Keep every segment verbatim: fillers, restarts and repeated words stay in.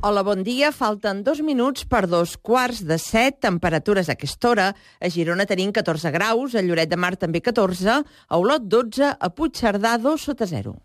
Hola, bon dia. Falten dos minuts per dos quarts de set. Temperatures a aquesta hora. A Girona tenim catorze graus, a Lloret de Mar també catorze, a Olot dotze, a Puigcerdà dos sota zero.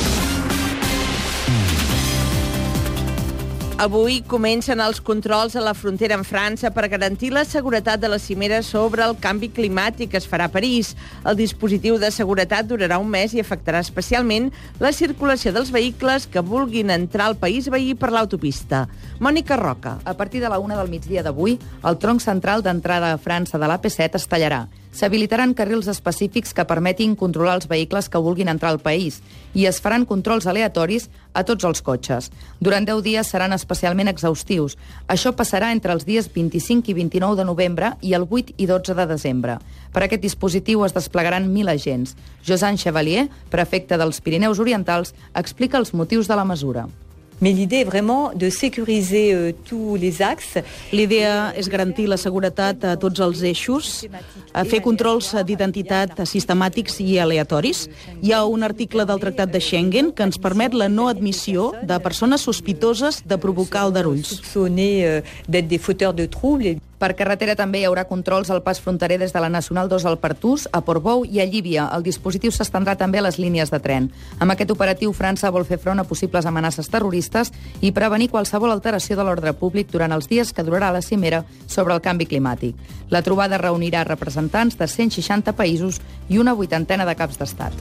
Avui comencen els controls a la frontera amb França per garantir la seguretat de la cimera sobre el canvi climàtic que es farà a París. El dispositiu de seguretat durarà un mes i afectarà especialment la circulació dels vehicles que vulguin entrar al país veí per l'autopista. Mònica Roca. A partir de la una del migdia d'avui, el tronc central d'entrada a França de l'A P set es tallarà. S'habilitaran carrils específics que permetin controlar els vehicles que vulguin entrar al país i es faran controls aleatoris a tots els cotxes. Durant deu dies seran especialment exhaustius. Això passarà entre els dies vint-i-cinc i vint-i-nou de novembre i el vuit i dotze de desembre. Per aquest dispositiu es desplegaran mil agents. Josan Chevalier, prefecte dels Pirineus Orientals, explica els motius de la mesura. Mais l'idée est vraiment de sécuriser euh, tous les axes. L'idea és garantir la seguretat a tots els eixos, a fer controls d'identitat sistemàtics i aleatoris. Hi ha un article del Tractat de Schengen que ens permet la no admissió de persones sospitoses de provocar aldarulls. Soupçonnés euh, d'être des fauteurs de troubles. Per carretera també hi haurà controls al pas fronterer des de la Nacional dos al Pertús, a Portbou i a Llívia. El dispositiu s'estendrà també a les línies de tren. Amb aquest operatiu, França vol fer front a possibles amenaces terroristes i prevenir qualsevol alteració de l'ordre públic durant els dies que durarà la cimera sobre el canvi climàtic. La trobada reunirà representants de cent seixanta països i una vuitantena de caps d'estat.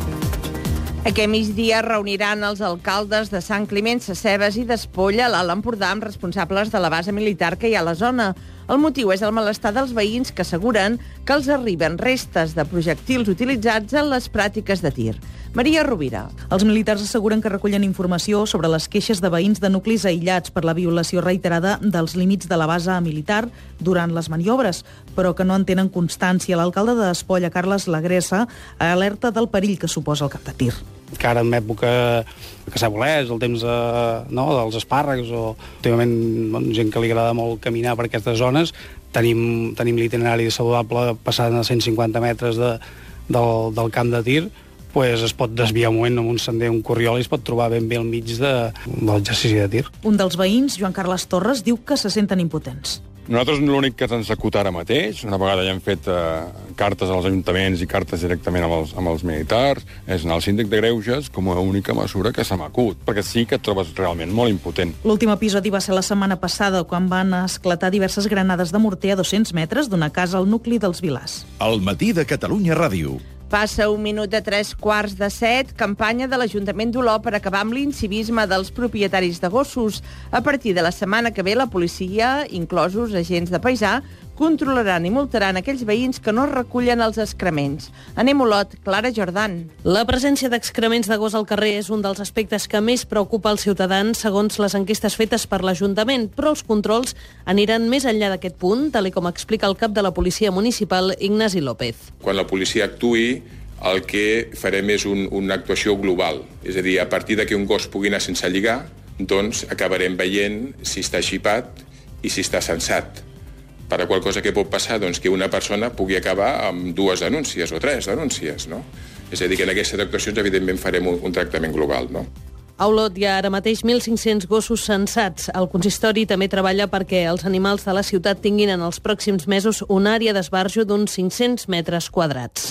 Aquest migdia reuniran els alcaldes de Sant Climent Sescebes i d'Espolla, a l'Alt Empordà, amb responsables de la base militar que hi ha a la zona. El motiu és el malestar dels veïns que asseguren que els arriben restes de projectils utilitzats en les pràctiques de tir. Maria Rovira. Els militars asseguren que recullen informació sobre les queixes de veïns de nuclis aïllats per la violació reiterada dels límits de la base militar durant les maniobres, però que no en tenen constància. L'alcalde d'Espolla, Carles Lagressa, alerta del perill que suposa el cap de tir. Que ara en època que s'ha volès, el temps de, no, dels espàrrecs, o últimament bueno, gent que li agrada molt caminar per aquestes zones, tenim, tenim l'itinerari saludable passant a cent cinquanta metres de, del, del camp de tir, pues es pot desviar un moment amb un sender, un corriol, i es pot trobar ben bé al mig de, de l'exercici de tir. Un dels veïns, Joan Carles Torres, diu que se senten impotents. Nosaltres l'únic que ens executa ara mateix, una vegada ja hem fet eh, cartes als ajuntaments i cartes directament amb els, amb els militars, és anar al síndic de Greuges com a única mesura que se m'acut, perquè sí que et trobes realment molt impotent. L'últim episodi va ser la setmana passada, quan van esclatar diverses granades de morter a dos-cents metres d'una casa al nucli dels Vilars. El matí de Catalunya Ràdio. Passa un minut de tres quarts de set, campanya de l'Ajuntament d'Olot per acabar amb l'incivisme dels propietaris de gossos. A partir de la setmana que ve, la policia, inclosos agents de paisà, controlaran i multaran aquells veïns que no recullen els excrements. Anem a Olot, Clara Jordan. La presència d'excrements de gos al carrer és un dels aspectes que més preocupa els ciutadans, segons les enquestes fetes per l'Ajuntament, però els controls aniran més enllà d'aquest punt, tal com explica el cap de la Policia Municipal, Ignasi López. Quan la policia actuï, el que farem és un, una actuació global. És a dir, a partir de que un gos pugui anar sense lligar, doncs acabarem veient si està xipat i si està censat. Per a qual cosa que pot passar, doncs, que una persona pugui acabar amb dues denúncies o tres denúncies, no? És a dir, que en aquestes actuacions, evidentment, farem un, un tractament global, no? A Olot hi ha ara mateix mil cinc-cents gossos censats. El consistori també treballa perquè els animals de la ciutat tinguin en els pròxims mesos una àrea d'esbarjo d'uns cinc-cents metres quadrats.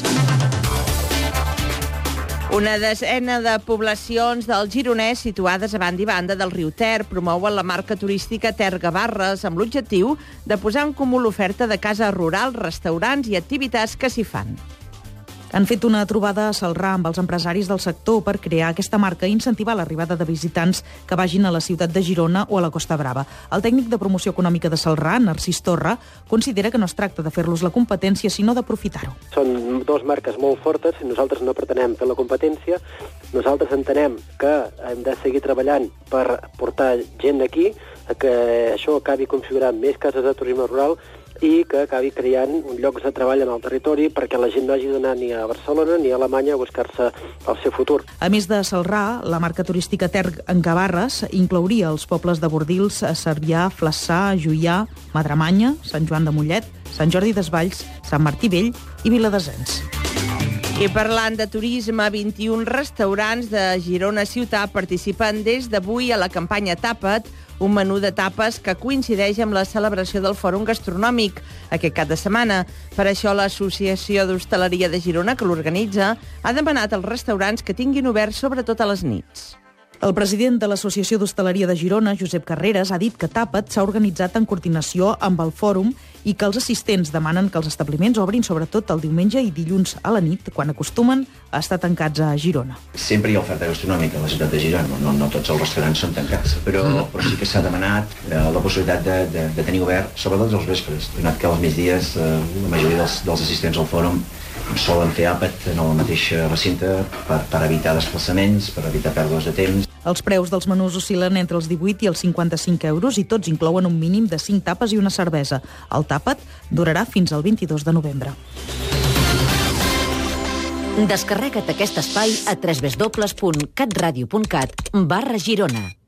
Una desena de poblacions del Gironès situades a banda i banda del riu Ter promouen la marca turística Ter Gavarres amb l'objectiu de posar en comú l'oferta de cases rurals, restaurants i activitats que s'hi fan. Han fet una trobada a Celrà amb els empresaris del sector per crear aquesta marca i incentivar l'arribada de visitants que vagin a la ciutat de Girona o a la Costa Brava. El tècnic de promoció econòmica de Celrà, Narcís Torra, considera que no es tracta de fer-los la competència, sinó d'aprofitar-ho. Són dues marques molt fortes i nosaltres no pretenem fer la competència. Nosaltres entenem que hem de seguir treballant per portar gent aquí, que això acabi configurant més cases de turisme rural i que acabi creant llocs de treball en el territori perquè la gent no hagi d'anar ni a Barcelona ni a Alemanya a buscar-se el seu futur. A més de Celrà, la marca turística Ter Gavarres inclouria els pobles de Bordils, Cervià, Flaçà, Juià, Madremanya, Sant Joan de Mollet, Sant Jordi Desvalls, Sant Martí Vell i Viladesens. I parlant de turisme, vint-i-un restaurants de Girona Ciutat participen des d'avui a la campanya Tapa't, un menú de tapes que coincideix amb la celebració del Fòrum Gastronòmic aquest cap de setmana. Per això l'Associació d'Hostaleria de Girona, que l'organitza, ha demanat als restaurants que tinguin obert sobretot a les nits. El president de l'Associació d'Hostaleria de Girona, Josep Carreras, ha dit que Tapa't s'ha organitzat en coordinació amb el fòrum i que els assistents demanen que els establiments obrin sobretot el diumenge i dilluns a la nit, quan acostumen a estar tancats a Girona. Sempre hi ha oferta gastronòmica a la ciutat de Girona, no, no tots els restaurants són tancats, però, però sí que s'ha demanat eh, la possibilitat de, de, de tenir obert, sobretot els vespres, donat que als migdies eh, la majoria dels, dels assistents al fòrum solen fer àpat en el mateix recinte per, per evitar desplaçaments, per evitar pèrdues de temps. Els preus dels menús oscil·len entre els divuit i els cinquanta-cinc euros i tots inclouen un mínim de cinc tapes i una cervesa. El tàpat durarà fins al vint-i-dos de novembre. Descarrega't aquest espai a w w w punt catradio punt cat barra Girona.